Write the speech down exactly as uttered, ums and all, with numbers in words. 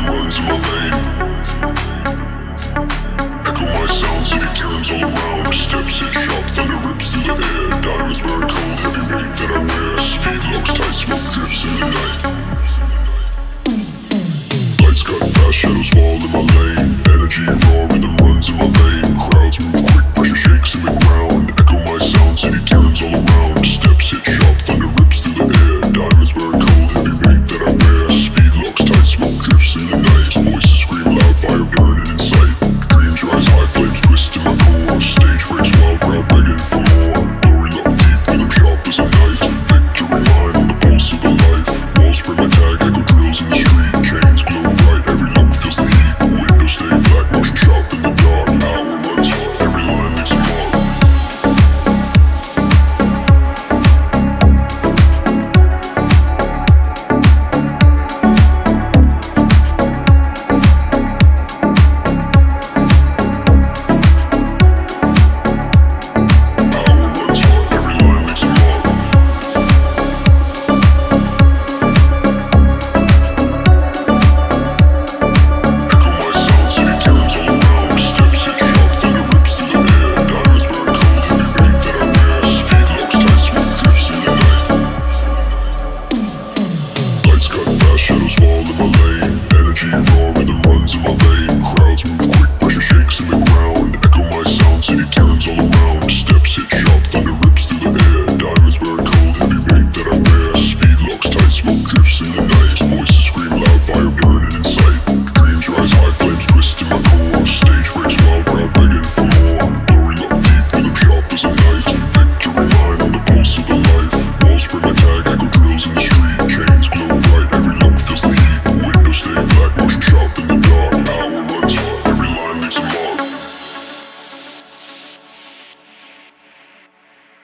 runs in my vein. Echo my sound, city cairns all around. Steps hit sharp, thunder rips through the air. Diamonds burn cold, heavy weight that I wear. Speed locks tight, smoke drifts in the night. Lights cut fast, shadows fall in my lane. Energy raw, rhythm runs in my vein. Crowds move quick, pressure shakes in the ground. Echo my sound, city cairns all around. Steps hit sharp, thunder rips through the air. Diamonds burn cold, heavy weight that I wear. Speed locks tight, smoke drifts in the night. Voices scream loud, fire burning in sight. Dreams rise high, flames twist in my core. Stage breaks wild, crowd begging for more. Glory lock deep, rhythm sharp as a knife. Victory mine on the pulse of the life. Walls spray my tag, echo drills in the street. Chains glow bright, every look feels the heat. Windows stay black, motion sharp in the dark. Power runs hot, every line leaves a mark. Shadows fall in my lane. Energy raw, rhythm runs in my veins.